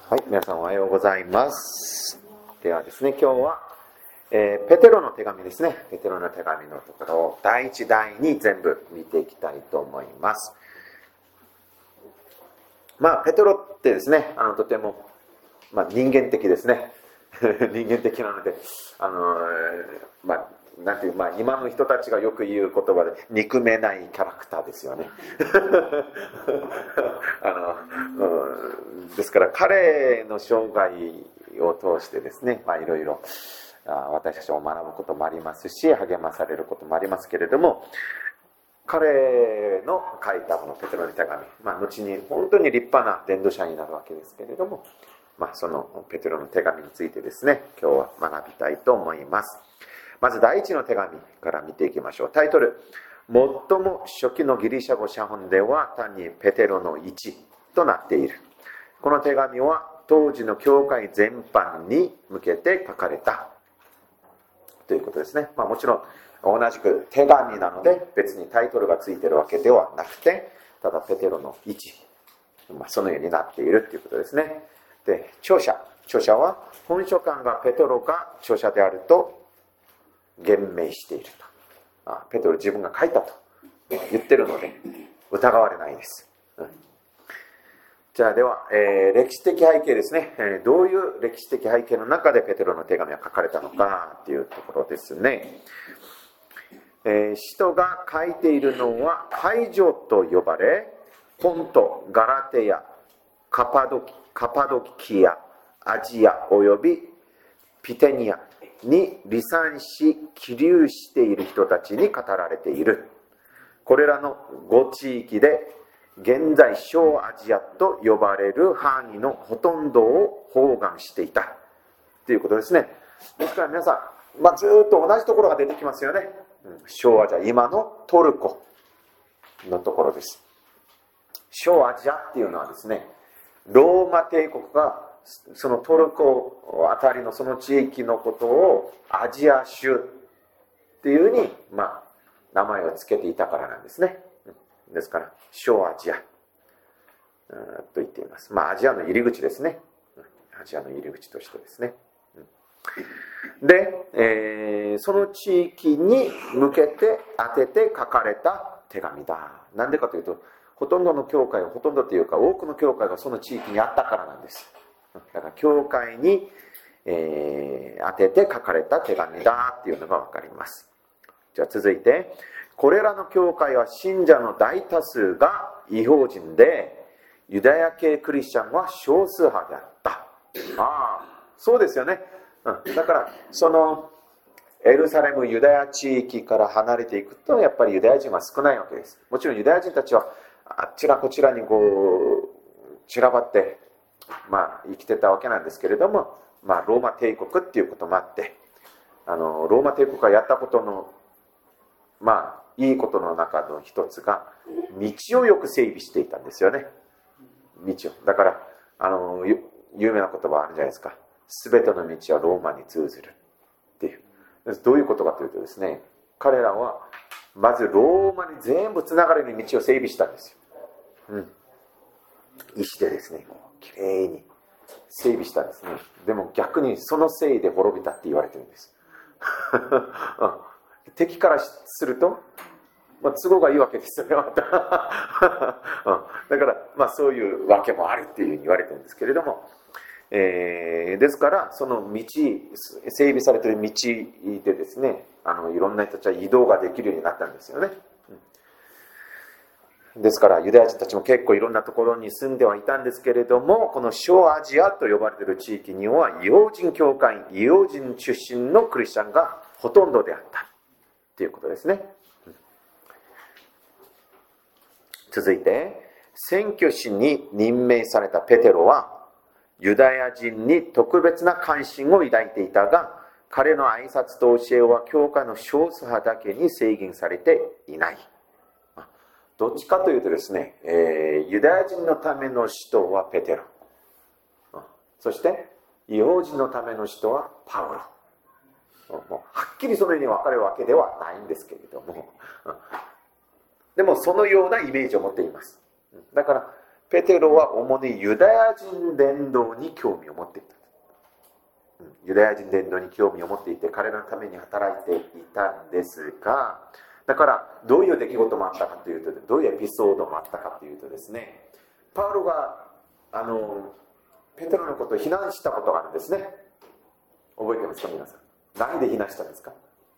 はい、皆さんおはようございます。ではですね、今日は、ペテロの手紙ですね。ペテロの手紙のところを第一第二全部見ていきたいと思います。ペテロってですね、とても、人間的ですね。人間的なので、なんていう、今の人たちがよく言う言葉で憎めないキャラクターですよね。ですから彼の生涯を通してですね、いろいろ私たちも学ぶこともありますし、励まされることもありますけれども、彼の書いたこのペテロの手紙、後に本当に立派な伝道者になるわけですけれども、そのペテロの手紙についてですね、今日は学びたいと思います。まず第一の手紙から見ていきましょう。タイトル、最も初期のギリシャ語写本では単にペテロの1となっている。この手紙は当時の教会全般に向けて書かれたということですね。もちろん同じく手紙なので別にタイトルがついているわけではなくて、ただペテロの1、そのようになっているということですね。で、著者は本書簡がペテロが著者であると言明していると。ペテロ自分が書いたと言ってるので疑われないです。じゃあでは、歴史的背景ですね。どういう歴史的背景の中でペテロの手紙は書かれたのかというところですね。使徒が書いているのは海上と呼ばれ、ポント、ガラテヤ、カパドキア、アジアおよびピテニアに離散し起立している人たちに語られている。これらの5地域で現在小アジアと呼ばれる範囲のほとんどを包含していたということですね。ですから皆さん、ずっと同じところが出てきますよね。小アジア、今のトルコのところです。小アジアっていうのはですね、ローマ帝国がそのトルコあたりのその地域のことをアジア州っていうふうに、名前を付けていたからなんですね。ですから小アジアと言っています。アジアの入り口ですね。アジアの入り口としてですね。で、その地域に向けて当てて書かれた手紙だ。なんでかというと、ほとんどの教会、ほとんどというか多くの教会がその地域にあったからなんです。だから教会に、当てて書かれた手紙だっていうのが分かります。じゃあ続いて、これらの教会は信者の大多数が異邦人で、ユダヤ系クリスチャンは少数派であった。そうですよね。だからそのエルサレムユダヤ地域から離れていくと、やっぱりユダヤ人は少ないわけです。もちろんユダヤ人たちはあちらこちらに散らばって生きてたわけなんですけれども、ローマ帝国っていうこともあって、ローマ帝国がやったことのいいことの中の一つが道をよく整備していたんですよね。道を。だから有名な言葉あるじゃないですか。すべての道はローマに通ずるっていう。どういうことかというとですね、彼らはまずローマに全部つながれる道を整備したんですよ。石でですね、きれいに整備したんですね。でも逆にそのせいで滅びたって言われてるんです。敵からすると、都合がいいわけですよね。だからそういうわけもあるっていうふうに言われてるんですけれども、ですからその道、整備されている道でですね、いろんな人たちは移動ができるようになったんですよね。ですからユダヤ人たちも結構いろんなところに住んではいたんですけれども、この小アジアと呼ばれている地域には異邦人教会員、異邦人出身のクリスチャンがほとんどであったということですね。続いて、宣教師に任命されたペテロはユダヤ人に特別な関心を抱いていたが、彼の挨拶と教えは教会の少数派だけに制限されていない。どっちかというとですね、ユダヤ人のための使徒はペテロ、そして異邦人のための使徒はパウロ。もうはっきりそのように分かれるわけではないんですけれども、でもそのようなイメージを持っています。だからペテロは主にユダヤ人伝道に興味を持っていた。ユダヤ人伝道に興味を持っていて、彼らのために働いていたんですが、だからどういう出来事もあったかというと、どういうエピソードもあったかというとですね、パウロがペテロのことを非難したことがあるんですね。覚えてますか皆さん。何で非難したんですか？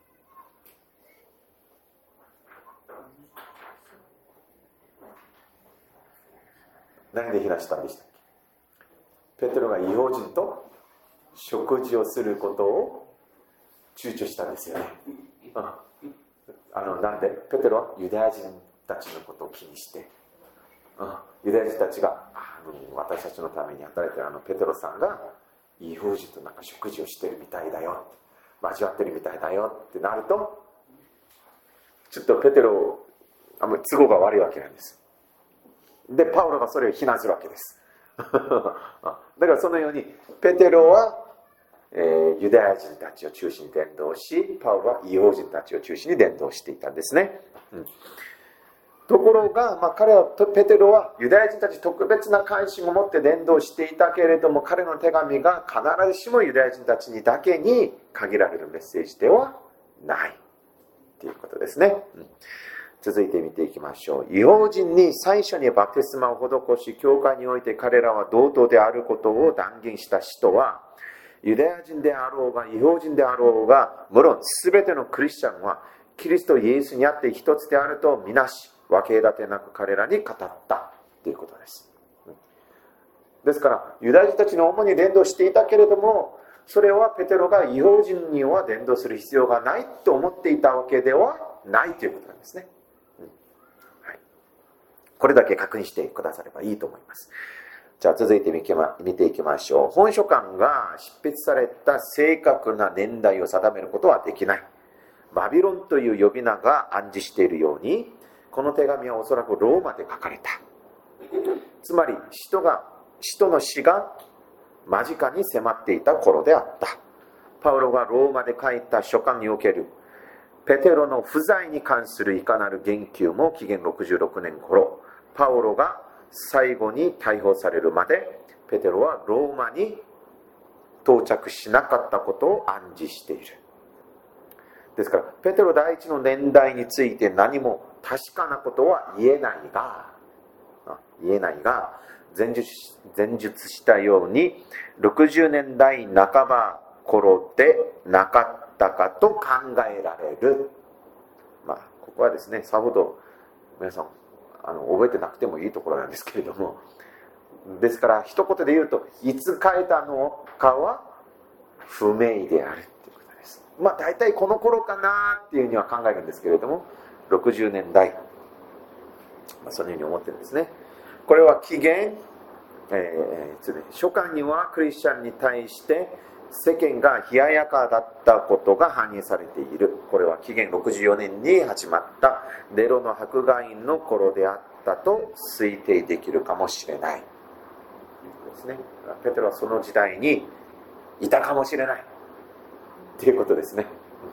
何で非難したんでしたっけ？ペテロが異邦人と食事をすることを躊躇したんですよね。なんでペテロはユダヤ人たちのことを気にして、ユダヤ人たちが私たちのために働いているペテロさんが異邦人となんか食事をしてるみたいだよ、交わってるみたいだよってなると、ちょっとペテロあんまり都合が悪いわけなんです。でパウロがそれを非難するわけですだからそのようにペテロは、ユダヤ人たちを中心に伝道し、パウロは異邦人たちを中心に伝道していたんですね。ところが、ペテロはユダヤ人たち特別な関心を持って伝道していたけれども、彼の手紙が必ずしもユダヤ人たちにだけに限られるメッセージではないということですね。続いて見ていきましょう。異邦人に最初にバプテスマを施し、教会において彼らは同等であることを断言した人は、ユダヤ人であろうが異邦人であろうが、無論全てのクリスチャンはキリストイエスにあって一つであるとみなし、分け隔てなく彼らに語ったということです。ですからユダヤ人たちの主に伝道していたけれども、それはペテロが異邦人には伝道する必要がないと思っていたわけではないということなんですね。これだけ確認してくださればいいと思います。じゃあ続いて見ていきましょう。本書簡が執筆された正確な年代を定めることはできない。バビロンという呼び名が暗示しているように、この手紙はおそらくローマで書かれた。つまり使徒の死が間近に迫っていた頃であった。パウロがローマで書いた書簡におけるペテロの不在に関するいかなる言及も紀元66年頃、パウロが最後に逮捕されるまでペテロはローマに到着しなかったことを暗示している。ですからペテロ第一の年代について何も確かなことは言えないが、前述したように60年代半ば頃でなかったかと考えられる。ここはですね、さほど皆さん覚えてなくてもいいところなんですけれども、ですから一言で言うと、いつ書いたのかは不明であるということです。大体この頃かなっていうふうには考えるんですけれども、60年代、そのように思ってるんですね。これは紀元、初巻にはクリスチャンに対して世間が冷ややかだったことが反映されている。これは紀元64年に始まったネロの迫害の頃であったと推定できるかもしれないですね。ペテロはその時代にいたかもしれないということですね。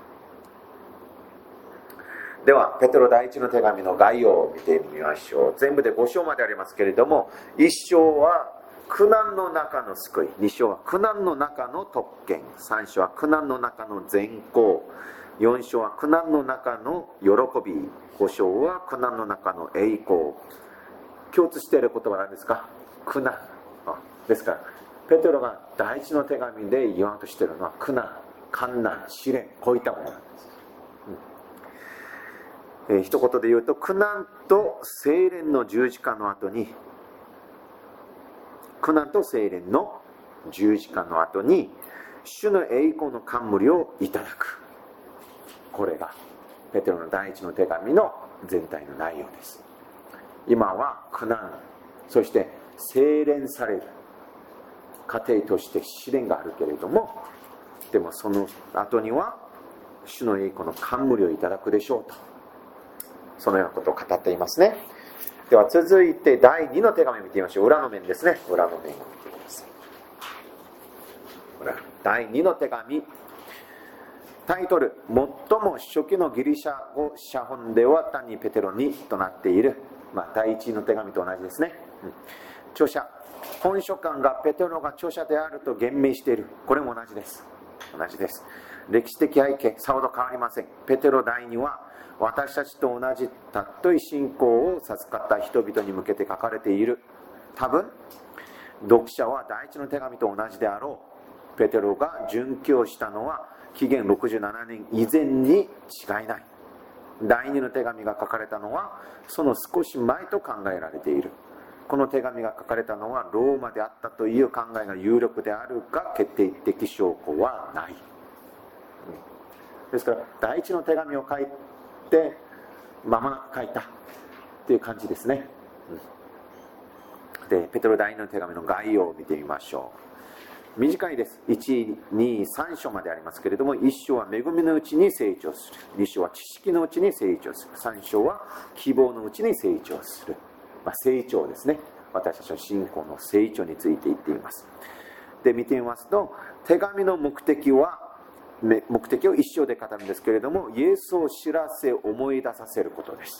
ではペテロ第一の手紙の概要を見てみましょう。全部で5章までありますけれども、1章は苦難の中の救い、2章は苦難の中の特権、3章は苦難の中の善行、4章は苦難の中の喜び、5章は苦難の中の栄光。共通している言葉は何ですか？苦難ですから、ペテロが第一の手紙で言わんとしているのは苦難、患難、試練、こういったものなんです。一言で言うと、苦難と聖霊の十字架の後に、苦難と聖霊の十字架の後に主の栄光の冠をいただく。これがペテロの第一の手紙の全体の内容です。今は苦難、そして聖霊される過程として試練があるけれども、でもその後には主の栄光の冠をいただくでしょうと、そのようなことを語っていますね。では続いて第2の手紙を見てみましょう。裏の面ですね。裏の面を見てください。第2の手紙、タイトル、最も初期のギリシャ語写本では単にペテロにとなっている、第一の手紙と同じですね。 著者、本書簡がペテロが著者であると言明している。これも同じです。同じです。歴史的背景さほど変わりません。ペテロ第2は私たちと同じたっとい信仰を授かった人々に向けて書かれている。多分読者は第一の手紙と同じであろう。ペテロが殉教したのは紀元67年以前に違いない。第二の手紙が書かれたのはその少し前と考えられている。この手紙が書かれたのはローマであったという考えが有力であるが決定的証拠はない。ですから第一の手紙を書いて間もなく書いたっていう感じですね。でペテロ第二の手紙の概要を見てみましょう。短いです。1、2、3章までありますけれども、1章は恵みのうちに成長する、2章は知識のうちに成長する、3章は希望のうちに成長する、成長ですね。私たちの信仰の成長について言っています。で見てみますと、手紙の目的を1章で語るんですけれども、イエスを知らせ思い出させることです。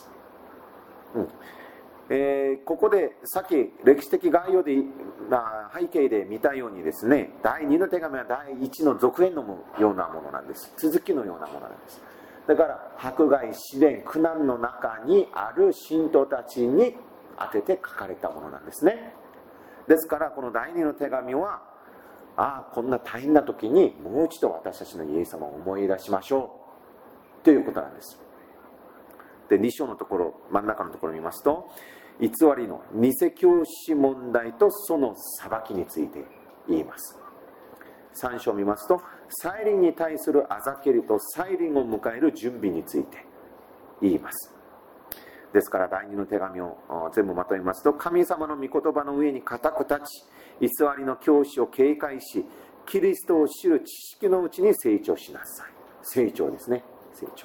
ここでさっき歴史的概要で、背景で見たようにですね、第2の手紙は第1の続編のようなものなんです。続きのようなものなんです。だから迫害、試練、苦難の中にある信徒たちに当てて書かれたものなんですね。ですからこの第2の手紙は、こんな大変な時にもう一度私たちのイエス様を思い出しましょうということなんです。で2章のところ、真ん中のところを見ますと、偽りの偽教師問題とその裁きについて言います。3章を見ますと、再臨に対するあざけりと再臨を迎える準備について言います。ですから第2の手紙を全部まとめますと、神様の御言葉の上に固く立ち、偽りの教師を警戒し、キリストを知る知識のうちに成長しなさい。成長ですね。成長。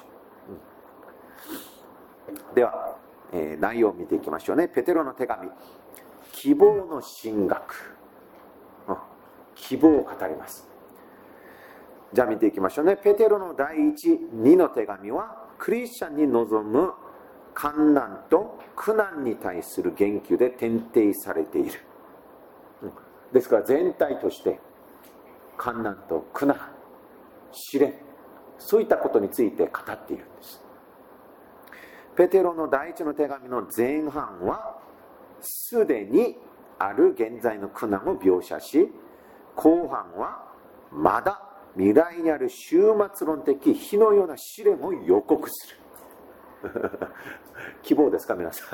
では、内容を見ていきましょうね。ペテロの手紙、希望の神学、希望を語ります。じゃあ見ていきましょうね。ペテロの第1、2の手紙はクリスチャンに望む患難と苦難に対する言及で点定されている。ですから全体として患難と苦難、試練、そういったことについて語っているんです。ペテロの第一の手紙の前半はすでにある現在の苦難を描写し、後半はまだ未来にある終末論的火のような試練を予告する。希望ですか皆さ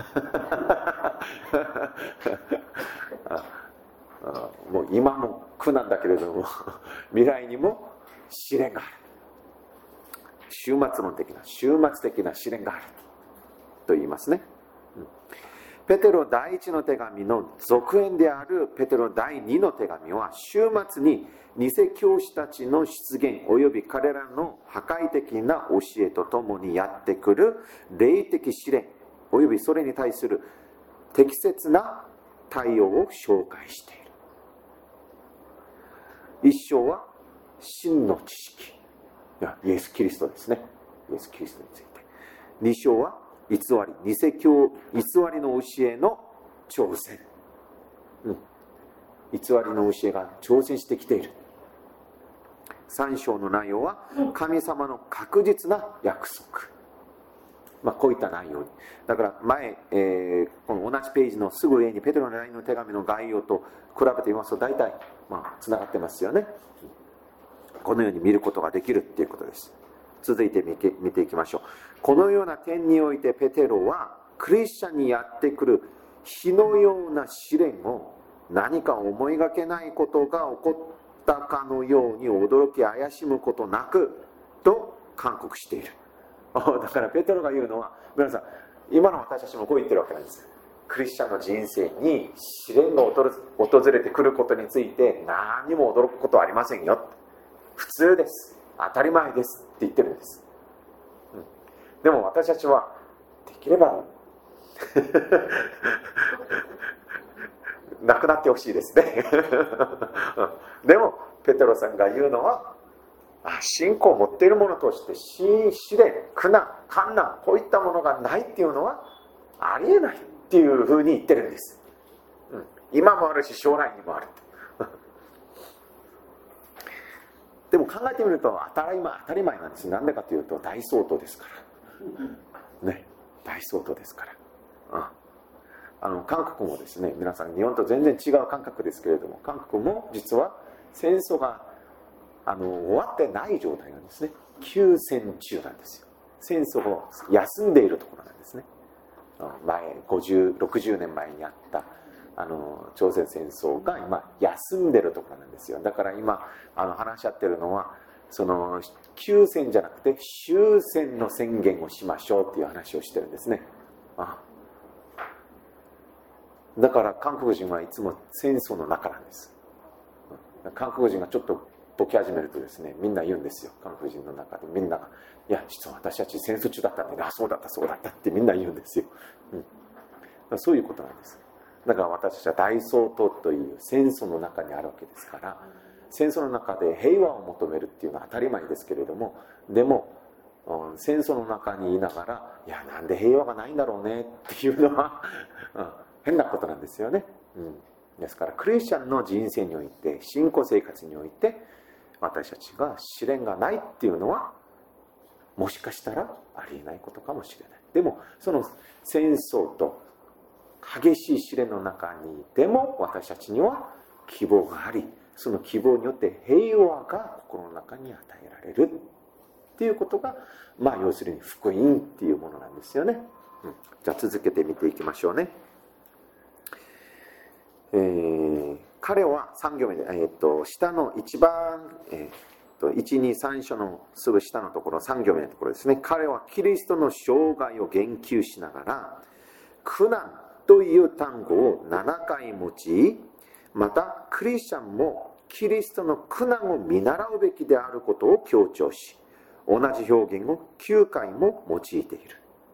ん。もう今も苦難だけれども未来にも試練がある。終末論的な終末的な試練があると言いますね。ペテロ第一の手紙の続編であるペテロ第二の手紙は、終末に偽教師たちの出現および彼らの破壊的な教えとともにやってくる霊的試練およびそれに対する適切な対応を紹介している。一章は真の知識、イエス・キリストですね。イエス・キリストについて。二章は偽り、偽教、偽りの教えの挑戦。偽りの教えが挑戦してきている。3章の内容は神様の確実な約束。こういった内容。だから前、この同じページのすぐ上にペテロの第二の手紙の概要と比べてみますと、大体つながってますよね。このように見ることができるっていうことです。続いて見ていきましょう。このような点においてペテロはクリスチャンにやってくる火のような試練を何か思いがけないことが起こったかのように驚き怪しむことなくと勧告している。だからペテロが言うのは、皆さん今の私たちもこう言ってるわけなんです。クリスチャンの人生に試練が訪れてくることについて何にも驚くことはありませんよ。普通です、当たり前ですって言ってるんです。でも私たちはできればなくなってほしいですね。でもペテロさんが言うのは、信仰を持っている者として試練、苦難、患難、こういったものがないっていうのはありえないっていうふうに言ってるんです。 今もあるし将来にもあるでも考えてみると当たり前なんです。なんでかというと大相当ですからね、大相当ですから。韓国もですね、皆さん日本と全然違う感覚ですけれども、韓国も実は戦争が終わってない状態なんですね。休戦中なんですよ。戦争を休んでいるところなんですね。60年前にあった朝鮮戦争が今休んでるところなんですよ。だから今話し合ってるのはその休戦じゃなくて終戦の宣言をしましょうっていう話をしてるんですね。だから韓国人はいつも戦争の中なんです。韓国人がちょっとボケ始めるとですね、みんな言うんですよ。韓国人の中でみんなが、いや実は私たち戦争中だったんで、そうだったってみんな言うんですよ。そういうことなんです。だから私たちは大総統という戦争の中にあるわけですから、戦争の中で平和を求めるっていうのは当たり前ですけれども、でも戦争の中にいながら、いやなんで平和がないんだろうねっていうのは変なことなんですよね。ですからクリスチャンの人生において、信仰生活において私たちが試練がないっていうのはもしかしたらありえないことかもしれない。でもその戦争と激しい試練の中にでも私たちには希望があり、その希望によって平和が心の中に与えられるっていうことが、要するに福音っていうものなんですよね。じゃあ続けて見ていきましょうね。彼は3行目で、下の一番、1、2、3章のすぐ下のところ、3行目のところですね。彼はキリストの生涯を言及しながら、苦難という単語を7回用い、またクリスチャンもキリストの苦難を見習うべきであることを強調し、同じ表現を9回も用いている。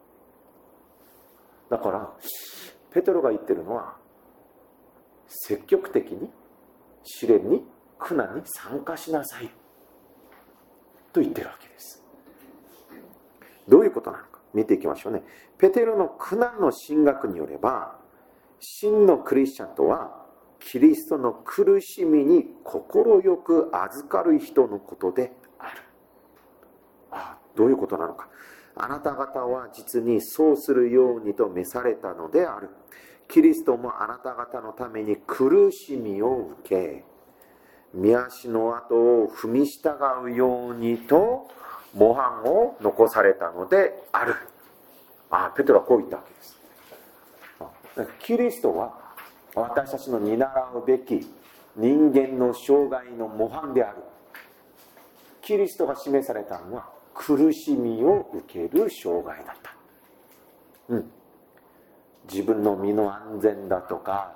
だからペテロが言ってるのは、積極的に試練に苦難に参加しなさいと言ってるわけです。どういうことなのか見ていきましょうね。ペテロの苦難の神学によれば、真のクリスチャンとはキリストの苦しみに心よく預かる人のことである。どういうことなのか。あなた方は実にそうするようにと召されたのである。キリストもあなた方のために苦しみを受け、御足の跡を踏み従うようにと模範を残されたのである。ペテロはこう言ったわけです。キリストは私たちの見習うべき人間の生涯の模範である。キリストが示されたのは苦しみを受ける生涯だった。自分の身の安全だとか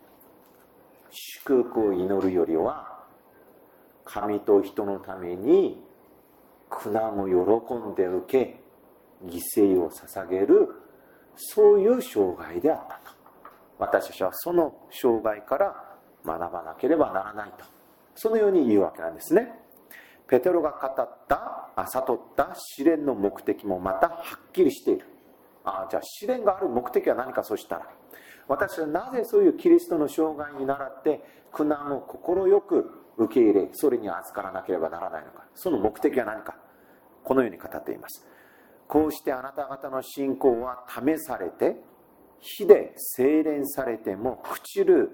祝福を祈るよりは、神と人のために苦難を喜んで受け犠牲を捧げる、そういう生涯であったと。私たちはその生涯から学ばなければならないと、そのように言うわけなんですね。ペテロが悟った試練の目的もまたはっきりしている。じゃあ試練がある目的は何か。そしたら私はなぜそういうキリストの生涯に倣って苦難を心よく受け入れ、それに預からなければならないのか。その目的は何か。このように語っています。こうしてあなた方の信仰は試されて、火で精錬されても朽ちる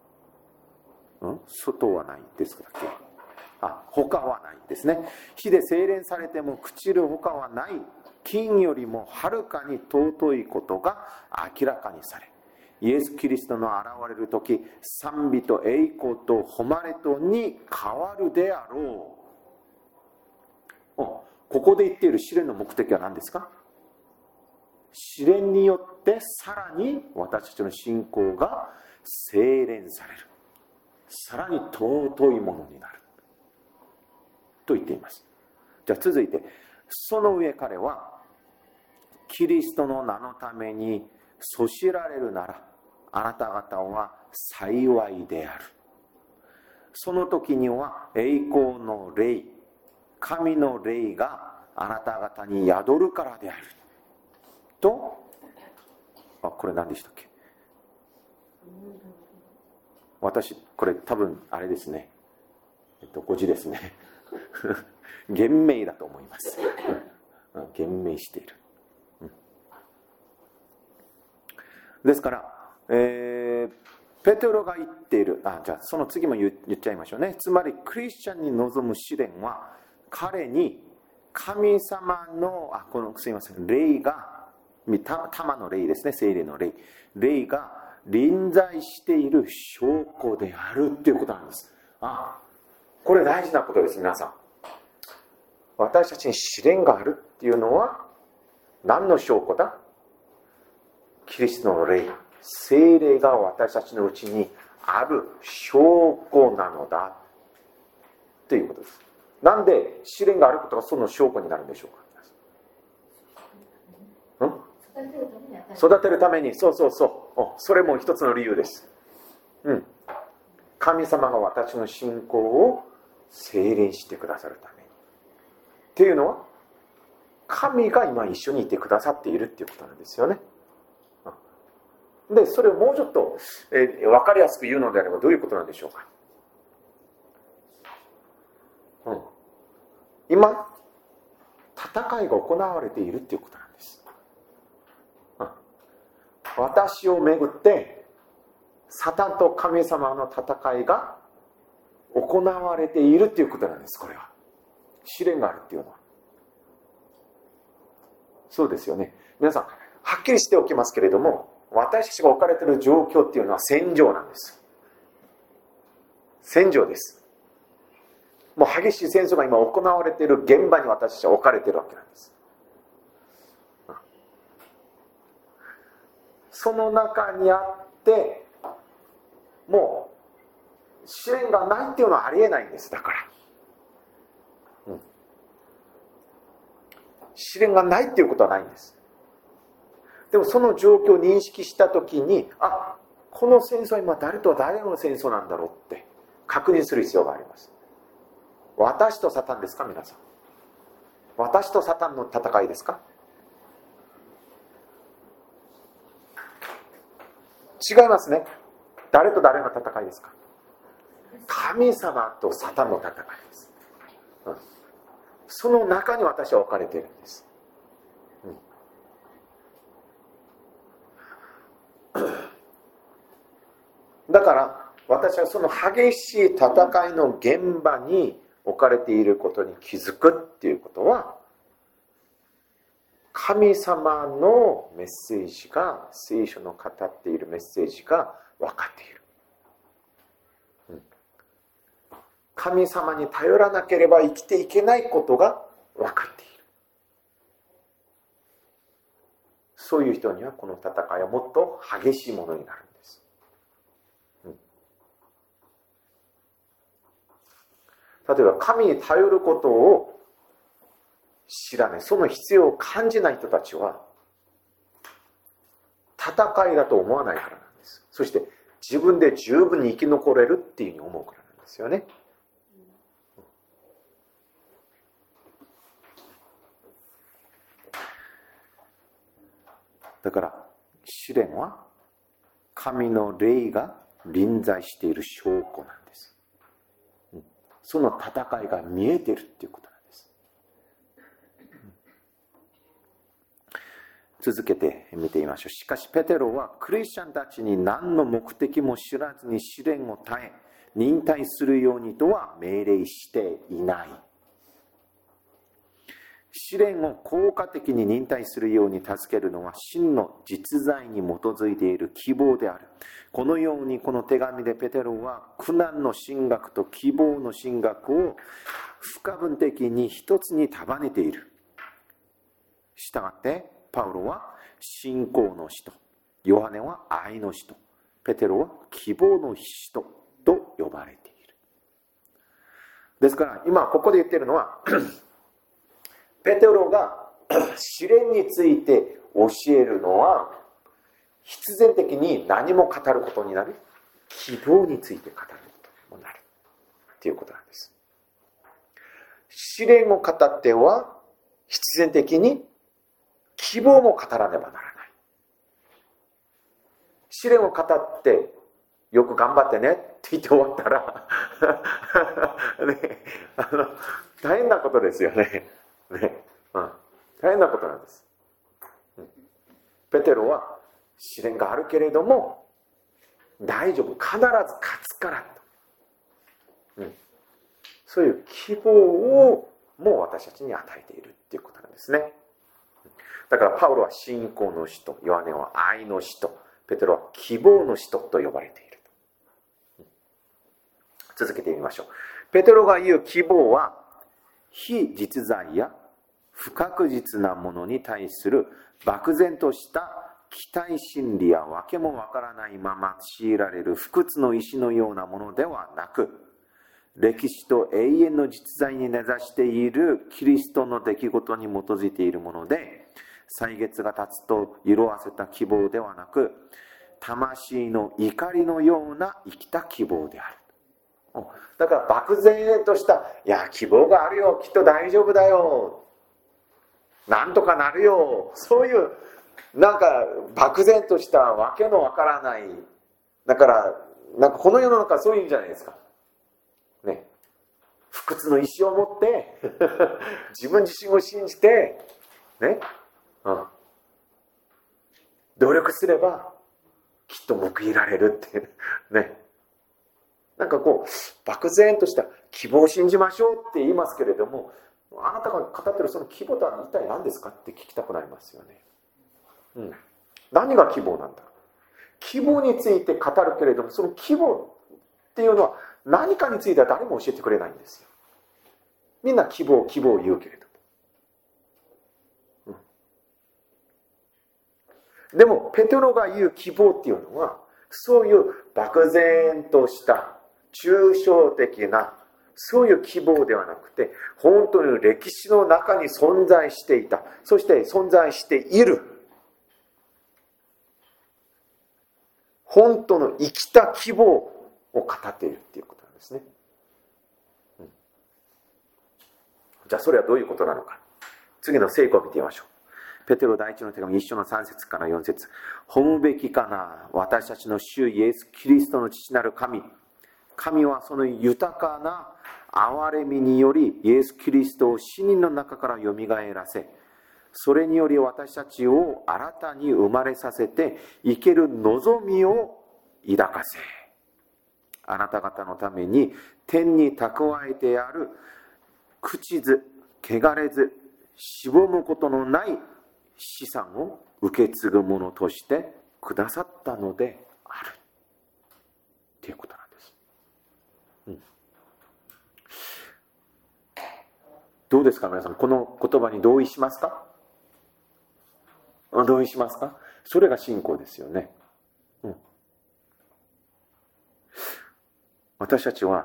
外はないですかっけ。他はないですね。火で精錬されても朽ちる他はない金よりもはるかに尊いことが明らかにされ、イエス・キリストの現れる時、賛美と栄光と誉れとに変わるであろう。ここで言っている試練の目的は何ですか。試練によってさらに私たちの信仰が精錬される、さらに尊いものになると言っています。じゃあ続いて、その上彼はキリストの名のためにそしられるならあなた方は幸いである。その時には栄光の霊、神の霊があなた方に宿るからであると。これ何でしたっけ。 私、これ多分あれですね。誤字ですね。言明だと思います。言明している。ですから、ペテロが言っている、じゃあその次も言っちゃいましょうね。つまりクリスチャンに望む試練は、彼に神様の、すいません、霊が、玉の霊ですね、聖霊の霊。霊が臨在している証拠であるっていうことなんです。これ大事なことです、皆さん。私たちに試練があるっていうのは、何の証拠だ？キリストの霊、聖霊が私たちのうちにある証拠なのだということです。なんで試練があることがその証拠になるんでしょうか？育てるために、そう。それも一つの理由です。神様が私の信仰を精錬してくださるために。っていうのは、神が今一緒にいてくださっているっていうことなんですよね。で、それをもうちょっと、分かりやすく言うのであればどういうことなんでしょうか。今、戦いが行われているっていうことなんです。私をめぐってサタンと神様の戦いが行われているっていうことなんです。これは試練があるっていうのはそうですよね。皆さんはっきりしておきますけれども、私たちが置かれている状況っていうのは戦場なんです。戦場です。もう激しい戦争が今行われている現場に私たちは置かれているわけなんです。その中にあってもう試練がないっていうのはありえないんです。だから、試練がないっていうことはないんです。でもその状況を認識したときに、この戦争は今誰と誰の戦争なんだろうって確認する必要があります。私とサタンですか？皆さん、私とサタンの戦いですか？違いますね。誰と誰の戦いですか？神様とサタンの戦いです。その中に私は置かれているんです。だから私はその激しい戦いの現場に置かれていることに気づくっていうことは、神様のメッセージが、聖書の語っているメッセージが分かっている。神様に頼らなければ生きていけないことが分かっている。そういう人にはこの戦いはもっと激しいものになるんです。例えば神に頼ることを知らない、その必要を感じない人たちは戦いだと思わないからなんです。そして自分で十分に生き残れるっていうふうに思うからなんですよね。だから試練は神の霊が臨在している証拠なんです。その戦いが見えているっていうことなんです。続けて見てみましょう。しかしペテロはクリスチャンたちに何の目的も知らずに試練を耐え忍耐するようにとは命令していない。試練を効果的に忍耐するように助けるのは真の実在に基づいている希望である。このようにこの手紙でペテロは苦難の神学と希望の神学を不可分的に一つに束ねている。したがってパウロは信仰の使徒、ヨハネは愛の使徒、ペテロは希望の使徒と呼ばれている。ですから今ここで言っているのはペテロが試練について教えるのは必然的に何も語ることになる、希望について語ることになるということなんです。試練を語っては必然的に希望も語らねばならない。試練を語ってよく頑張ってね、 って言って終わったらね、大変なことですよね。ね、大変なことなんです。ペテロは試練があるけれども大丈夫、必ず勝つからと、そういう希望をもう私たちに与えているっていうことなんですね。だからパウロは信仰の使徒、ヨハネは愛の使徒、ペテロは希望の使徒と呼ばれている。続けてみましょう。ペテロが言う希望は非実在や不確実なものに対する漠然とした期待心理や訳もわからないまま強いられる不屈の意志のようなものではなく、歴史と永遠の実在に根ざしているキリストの出来事に基づいているもので、歳月が経つと色あせた希望ではなく、魂の怒りのような生きた希望である。だから漠然とした、いや希望があるよ、きっと大丈夫だよ、なんとかなるよ、そういうなんか漠然としたわけのわからない、だからなんかこの世の中そういうんじゃないですかね。不屈の意志を持って自分自身を信じてね、努力すればきっと報いられるってね。なんかこう漠然とした希望を信じましょうって言いますけれども、あなたが語ってるその希望とは一体何ですかって聞きたくなりますよね。何が希望なんだ。希望について語るけれども、その希望っていうのは何かについては誰も教えてくれないんですよ。みんな希望を言うけれども、でもペテロが言う希望っていうのは、そういう漠然とした抽象的なそういう希望ではなくて、本当に歴史の中に存在していた、そして存在している本当の生きた希望を語っているっていうことなんですね。じゃあそれはどういうことなのか、次の聖句を見てみましょう。ペテロ第一の手紙1章の3節から4節。褒むべきかな私たちの主イエス・キリストの父なる神。神はその豊かな憐れみによりイエス・キリストを死人の中からよみがえらせ、それにより私たちを新たに生まれさせて生ける望みを抱かせ、あなた方のために天に蓄えてある朽ちず汚れずしぼむことのない資産を受け継ぐものとしてくださったのであるということなんです。どうですか皆さん、この言葉に同意しますか？同意しますか？それが信仰ですよね。私たちは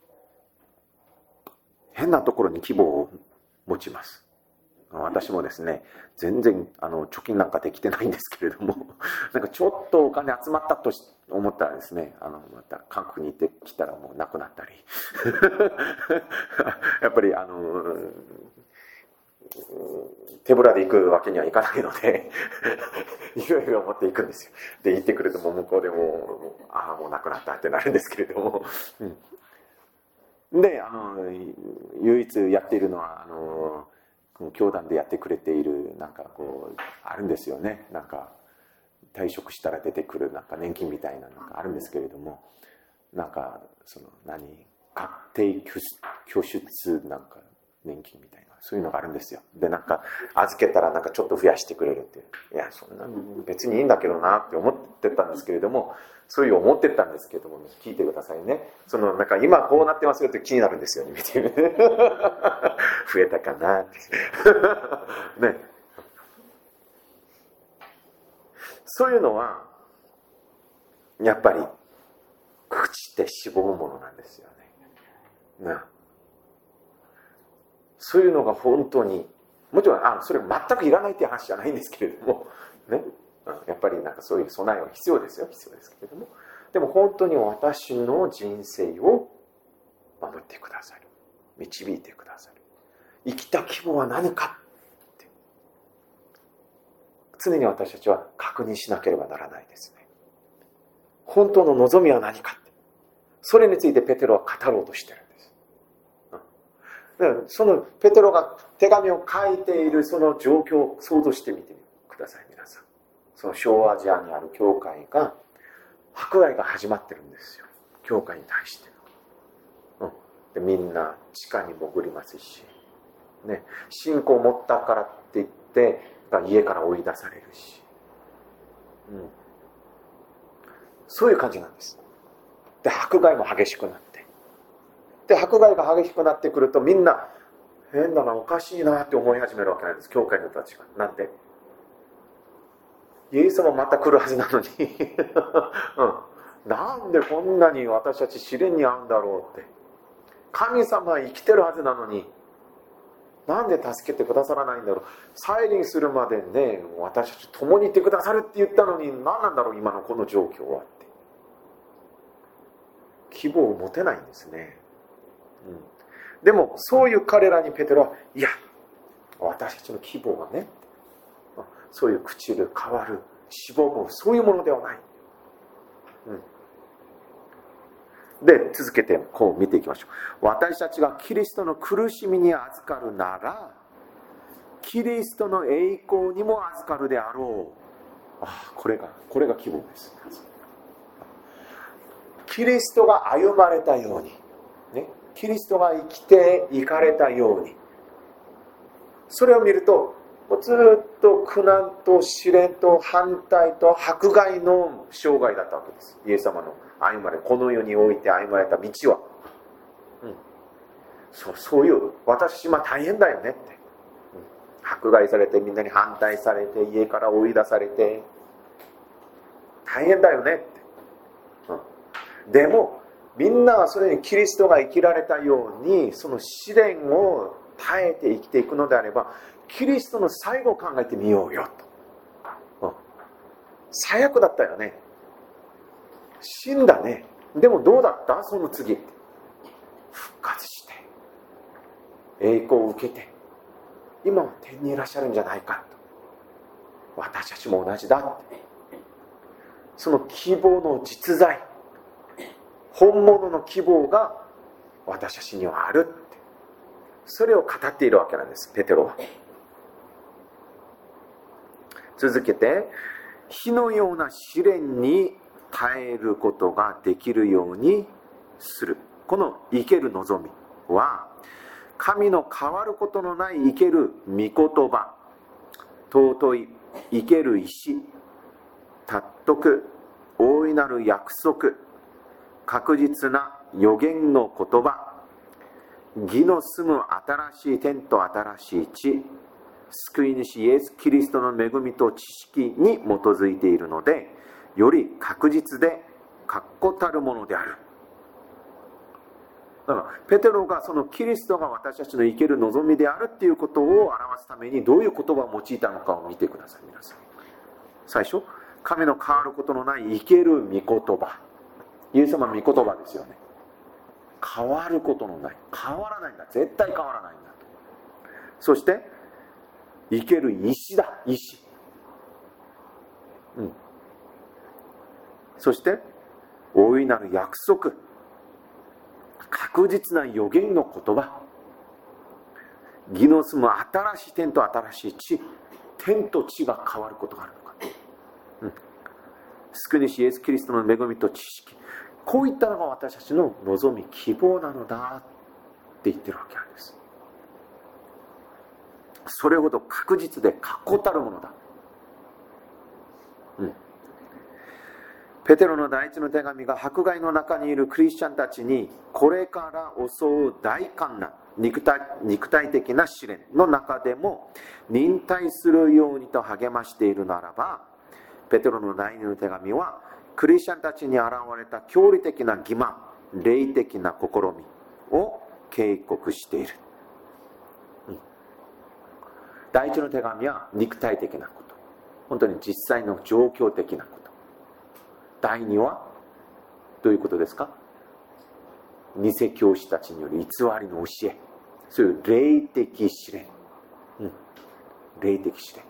変なところに希望を持ちます。私もですね、全然貯金なんかできてないんですけれどもなんかちょっとお金集まったと思ったらですね、また韓国に行ってきたらもうなくなったりやっぱり手ぶらで行くわけにはいかないのでいろいろ持っていくんですよ。で行ってくるともう向こうでももうなくなったってなるんですけれども、で唯一やっているのは教団でやってくれているなんかこうあるんですよね。なんか退職したら出てくるなんか年金みたいなのがあるんですけれども、なんかその家庭拠出なんか年金みたいなそういうのがあるんですよ。でなんか預けたらなんかちょっと増やしてくれるって、いやそんな別にいいんだけどなって思ってたんですけれども、そういう思ってたんですけれども、聞いてくださいね。なんか今こうなってますよって気になるんですよね、見て増えたかなってね。そういうのはやっぱり朽ちてしぼむものなんですよね。そういうのが本当に、もちろんそれ全くいらないっていう話じゃないんですけれどもね、やっぱりなんかそういう備えは必要ですよ、必要ですけれども、でも本当に私の人生を守ってくださる、導いてくださる、生きた希望は何かって常に私たちは確認しなければならないですね。本当の望みは何かって、 それについてペテロは語ろうとしてるんです。だからそのペテロが手紙を書いているその状況を想像してみてください、皆さん。その小アジアにある教会が、迫害が始まってるんですよ。教会に対して。でみんな地下に潜りますし、ね、信仰を持ったからって言って家から追い出されるし、そういう感じなんです。で迫害も激しくなって、で迫害が激しくなってくると、みんな変だな、おかしいなって思い始めるわけなんです、教会の人たちが。なんでイエス様また来るはずなのに、なんでこんなに私たち試練に遭うんだろうって。神様は生きてるはずなのに、なんで助けてくださらないんだろう。再臨するまでね、私たち共にいてくださるって言ったのに、何なんだろう今のこの状況はって。希望を持てないんですね。でもそういう彼らにペテロは、いや、私たちの希望はね、そういう朽ちる、変わる、死亡もそういうものではない。で、続けてこう見ていきましょう。私たちがキリストの苦しみに預かるなら、キリストの栄光にも預かるであろう。これが希望です。キリストが歩まれたように、ね、キリストが生きていかれたように、それを見ると、ずっと苦難と試練と反対と迫害の生涯だったわけです。イエス様の歩まれ、この世において歩まれた道は、そういう私今大変だよねって、迫害されて、みんなに反対されて、家から追い出されて大変だよねって、でもみんなはそれにキリストが生きられたように、その試練を耐えて生きていくのであれば、キリストの最後を考えてみようよと。最悪だったよね、死んだね、でもどうだった、その次復活して栄光を受けて今は天にいらっしゃるんじゃないかと。私たちも同じだって、その希望の実在、本物の希望が私たちにはあるって、それを語っているわけなんです、ペテロは。続けて、火のような試練に耐えることができるようにする。この生ける望みは、神の変わることのない生ける御言葉、尊い生ける石、尊く大いなる約束、確実な予言の言葉、義の住む新しい天と新しい地、救い主イエス・キリストの恵みと知識に基づいているので、より確実で確固たるものである。だからペテロがそのキリストが私たちの生ける望みであるっていうことを表すために、どういう言葉を用いたのかを見てください、皆さん。最初、神の変わることのない生ける御言葉。イエス様の御言葉ですよね。変わることのない、変わらないんだ、絶対変わらないんだと。そして生ける石だ、石。そして大いなる約束、確実な予言の言葉、義の住む新しい天と新しい地、天と地が変わることがあるのか、救い主イエス・キリストの恵みと知識、こういったのが私たちの望み、希望なのだって言ってるわけなんです。それほど確実で確固たるものだ。ペテロの第一の手紙が迫害の中にいるクリスチャンたちに、これから襲う大患難、肉体的な試練の中でも忍耐するようにと励ましているならば、ペテロの第二の手紙はクリスチャンたちに現れた教理的な欺瞞、霊的な試みを警告している。第一の手紙は肉体的なこと、本当に実際の状況的なこと。第二はどういうことですか？偽教師たちによる偽りの教え、そういう霊的試練、霊的試練、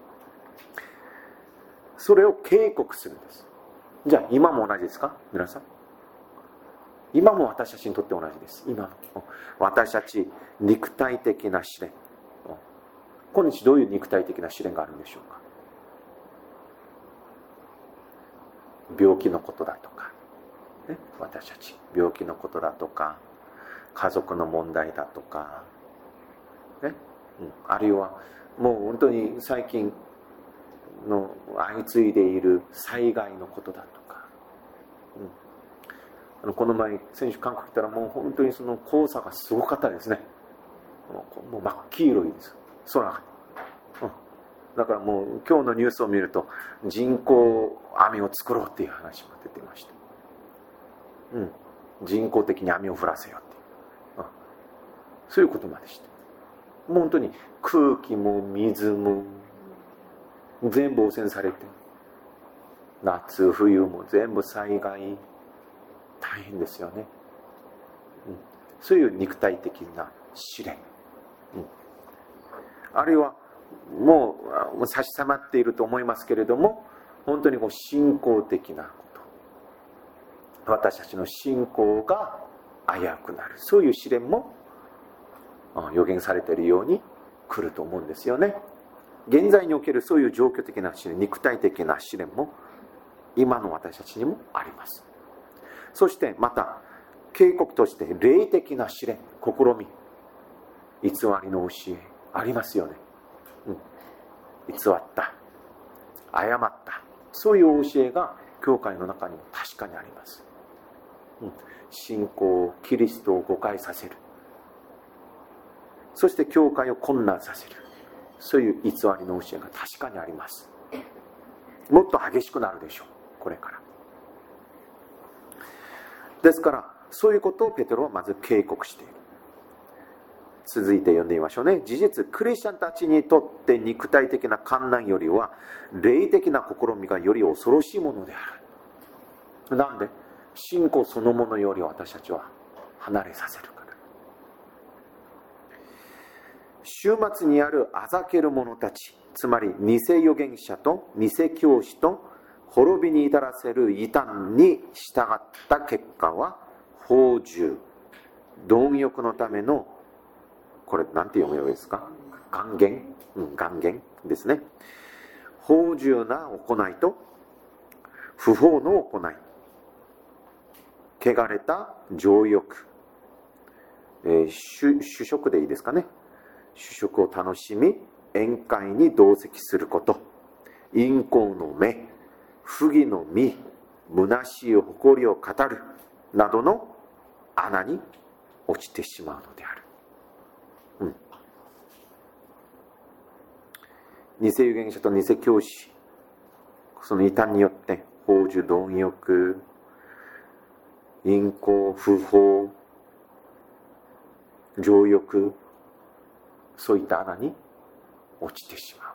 それを警告するんです。じゃあ今も同じですか、皆さん？ 今も私たちにとって同じです。今の私たち肉体的な試練、今日どういう肉体的な試練があるんでしょうか。病気のことだとか、ね、私たち病気のことだとか、家族の問題だとか、ね、あるいはもう本当に最近の相次いでいる災害のことだとか、この前先週韓国行ったら、もう本当にその黄砂がすごかったですね。もう真っ黄色いです、空が。だからもう今日のニュースを見ると、人工雨を作ろうっていう話も出てました。人工的に雨を降らせようっていう、そういうことまでして、もう本当に空気も水も全部汚染されて、夏冬も全部災害、大変ですよね。そういう肉体的な試練、あるいはもう差し迫っていると思いますけれども、本当に信仰的なこと、私たちの信仰が危うくなる、そういう試練も予言されているように来ると思うんですよね。現在におけるそういう状況的な試練、肉体的な試練も今の私たちにもあります。そしてまた警告として霊的な試練、試み、偽りの教えありますよね。偽った、誤った、そういう教えが教会の中にも確かにあります。信仰、キリストを誤解させる、そして教会を混乱させる、そういう偽りの教えが確かにあります。もっと激しくなるでしょう、これから。ですからそういうことをペテロはまず警告している。続いて読んでみましょうね。事実クリスチャンたちにとって肉体的な観難よりは霊的な試みがより恐ろしいものである。なんで？信仰そのものより私たちは離れさせるから。終末にあるあざける者たち、つまり偽預言者と偽教師と滅びに至らせる異端に従った結果は、放縦、貪欲のための、これなんて読むようですか、誑言、誑言ですね。放縦な行いと不法の行い、汚れた情欲、主食でいいですかね、主食を楽しみ宴会に同席すること、淫行の目、不義の実、虚しい誇りを語るなどの穴に落ちてしまうのである。偽預言者と偽教師、その異端によって放縦、貪欲、淫行、不法、情欲、そういった穴に落ちてしまう。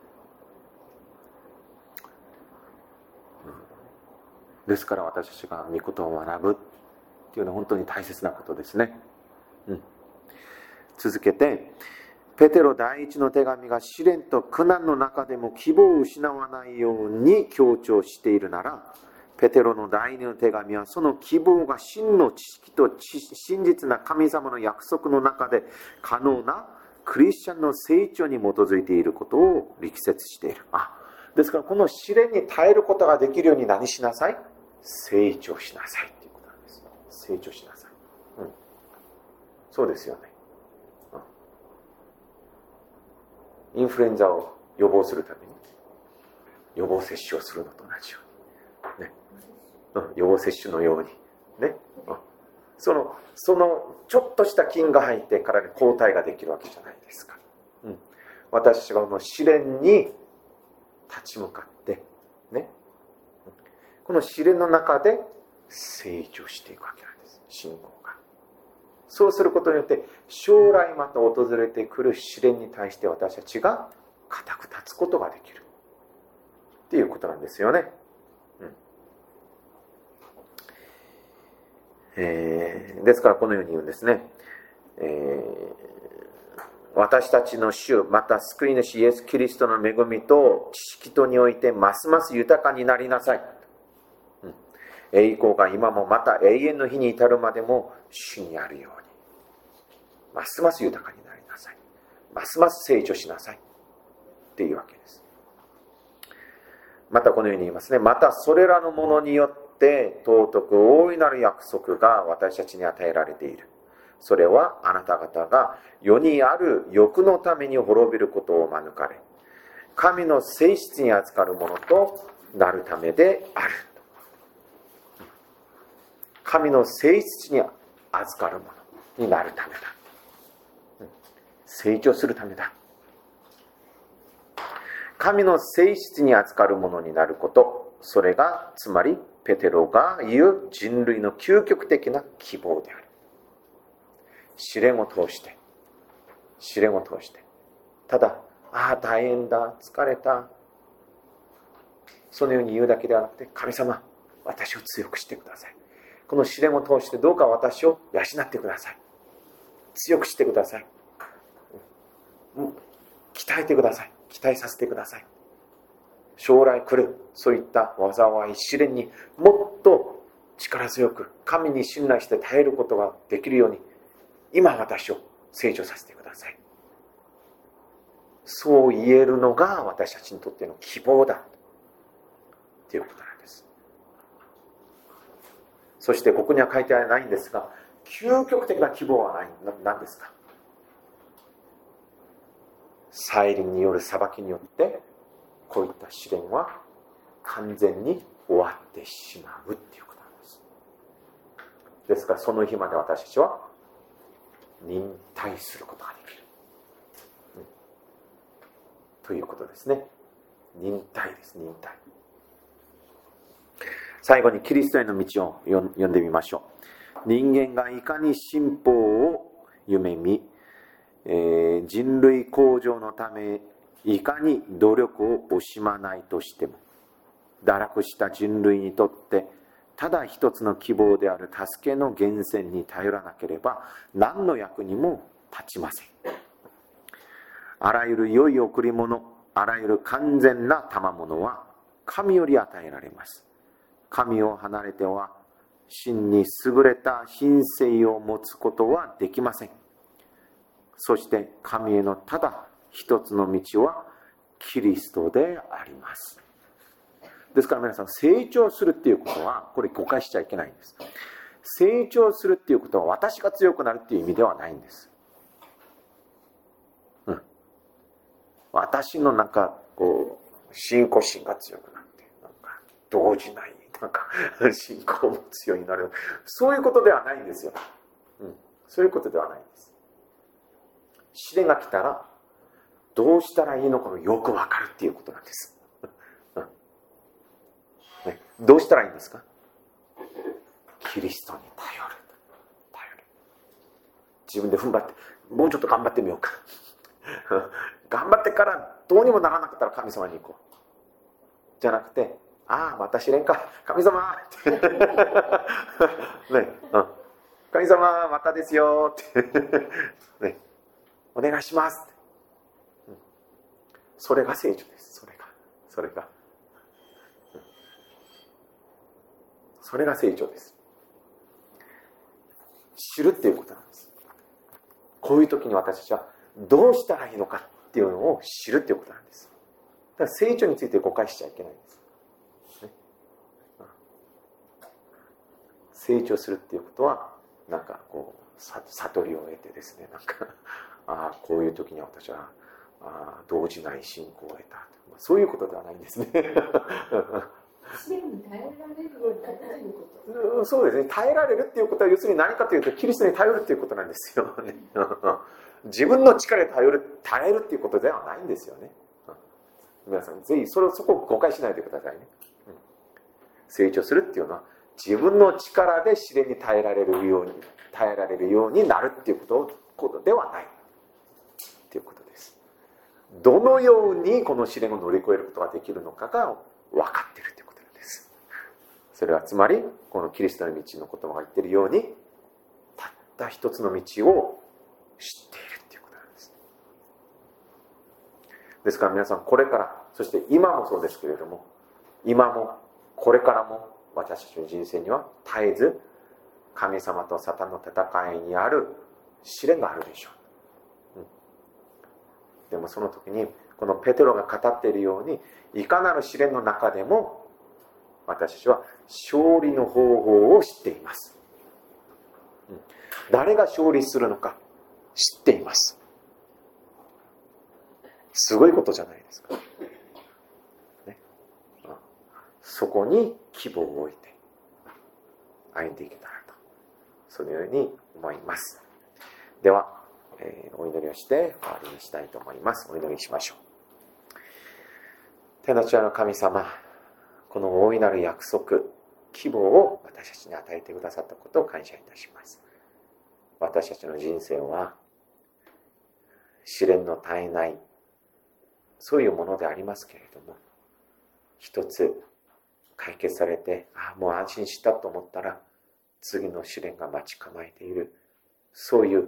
ですから私たちが御言葉を学ぶっていうのは本当に大切なことですね。続けて、ペテロ第一の手紙が試練と苦難の中でも希望を失わないように強調しているなら、ペテロの第二の手紙はその希望が真の知識と真実な神様の約束の中で可能なクリスチャンの成長に基づいていることを力説している。ですからこの試練に耐えることができるように何しなさい？成長しなさいということなんです。成長しなさい。そうですよね。インフルエンザを予防するために予防接種をするのと同じように、ね、予防接種のようにね、そのちょっとした菌が入ってから抗体ができるわけじゃないですか。私たちがこの試練に立ち向かってね、この試練の中で成長していくわけなんです、信仰が。そうすることによって将来また訪れてくる試練に対して私たちが固く立つことができるっていうことなんですよね。ですからこのように言うんですね。私たちの主また救い主イエス・キリストの恵みと知識とにおいてますます豊かになりなさい。 栄光が今もまた永遠の日に至るまでも主にあるように、ますます豊かになりなさい。ますます成長しなさい。っていうわけです。またこのように言いますね。またそれらのものによって尊く大いなる約束が私たちに与えられている。それはあなた方が世にある欲のために滅びることを免れ、神の性質に預かるものとなるためである。神の性質に預かるものになるためだ。成長するためだ。神の性質に預かるものになること、それがつまりペテロが言う人類の究極的な希望である。試練を通して、ただ、大変だ、疲れた、そのように言うだけではなくて、神様、私を強くしてください。この試練を通してどうか私を養ってください。強くしてください。鍛えてください。期待させてください。将来来るそういった災い、試練にもっと力強く神に信頼して耐えることができるように、今私を成長させてください。そう言えるのが私たちにとっての希望だということなんです。そしてここには書いてないんですが、究極的な希望は何ですか？再臨による裁きによってこういった試練は完全に終わってしまうっていうことなんです。ですからその日まで私たちは忍耐することができる、ということですね。忍耐です。忍耐。最後にキリストへの道を読んでみましょう。人間がいかに進歩を夢見、人類向上のためいかに努力を惜しまないとしても、堕落した人類にとってただ一つの希望である助けの源泉に頼らなければ何の役にも立ちません。あらゆる良い贈り物、あらゆる完全な賜物は神より与えられます。神を離れては真に優れた品性を持つことはできません。そして神へのただ一つの道はキリストであります。ですから皆さん、成長するっていうことは、これ誤解しちゃいけないんです。成長するっていうことは私が強くなるっていう意味ではないんです。私の信仰心が強くなって、動じない、信仰も強いになる。そういうことではないんですよ。そういうことではないんです。試練が来たら、どうしたらいいのかもよくわかるっていうことなんです。どうしたらいいんですか？キリストに頼る。自分で踏ん張って、もうちょっと頑張ってみようか。頑張ってからどうにもならなかったら神様に行こう。じゃなくて、また試練か。神様神様またですよってお願いしますって。それが成長です。それが成長です。知るっていうことなんです。こういう時に私たちはどうしたらいいのかっていうのを知るっていうことなんです。だから成長について誤解しちゃいけないんです。成長するっていうことは悟りを得てですね、こういう時に私は動じない信仰を得た、そういうことではないんですね。そうですね。耐えられるっていうことは要するに何かというとキリストに頼るっていうことなんですよね。自分の力で耐えるっていうことではないんですよね。皆さんぜひそこを誤解しないでくださいね。成長するっていうのは自分の力で試練に耐えられるようになるっていうことではないっていうことです。どのようにこの試練を乗り越えることができるのかが分かっているということなんです。それはつまりこのキリストの道の言葉が言っているように、たった一つの道を知っているということなんです。ですから皆さん、これから、そして今もそうですけれども、今もこれからも私たちの人生には絶えず神様とサタンの戦いにある試練があるでしょう。でもその時にこのペテロが語っているように、いかなる試練の中でも私たちは勝利の方法を知っています。誰が勝利するのか知っています。すごいことじゃないですか、ね、そこに希望を置いて歩んでいけたらと、そのように思います。では、お祈りをして終わりにしたいと思います。お祈りしましょう。天の父なる神様、この大いなる約束、希望を私たちに与えてくださったことを感謝いたします。私たちの人生は試練の絶えないそういうものでありますけれども、一つ解決されて、もう安心したと思ったら次の試練が待ち構えている、そういう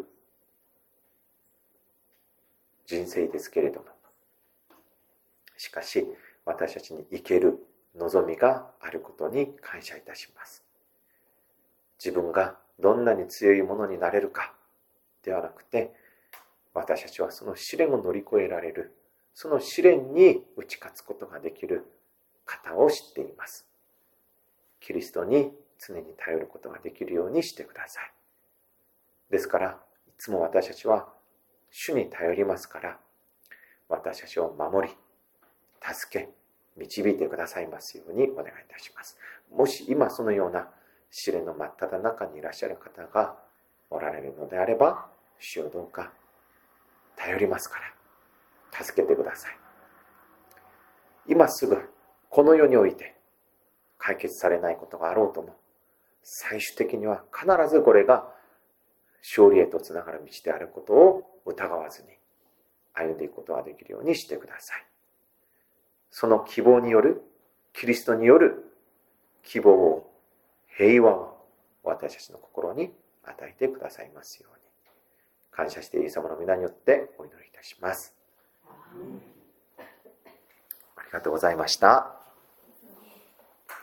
人生ですけれども、しかし私たちに生ける望みがあることに感謝いたします。自分がどんなに強いものになれるかではなくて、私たちはその試練を乗り越えられる、その試練に打ち勝つことができる方を知っています。キリストに常に頼ることができるようにしてください。ですから、いつも私たちは主に頼りますから、私たちを守り、助け、導いてくださいますようにお願いいたします。もし今そのような試練の真っ只中にいらっしゃる方がおられるのであれば、主をどうか頼りますから助けてください。今すぐこの世において解決されないことがあろうとも、最終的には必ずこれが勝利へとつながる道であることを疑わずに歩んでいくことができるようにしてください。その希望による、キリストによる希望を、平和を私たちの心に与えてくださいますように、感謝してイエス様の皆によってお祈りいたします。ありがとうございました。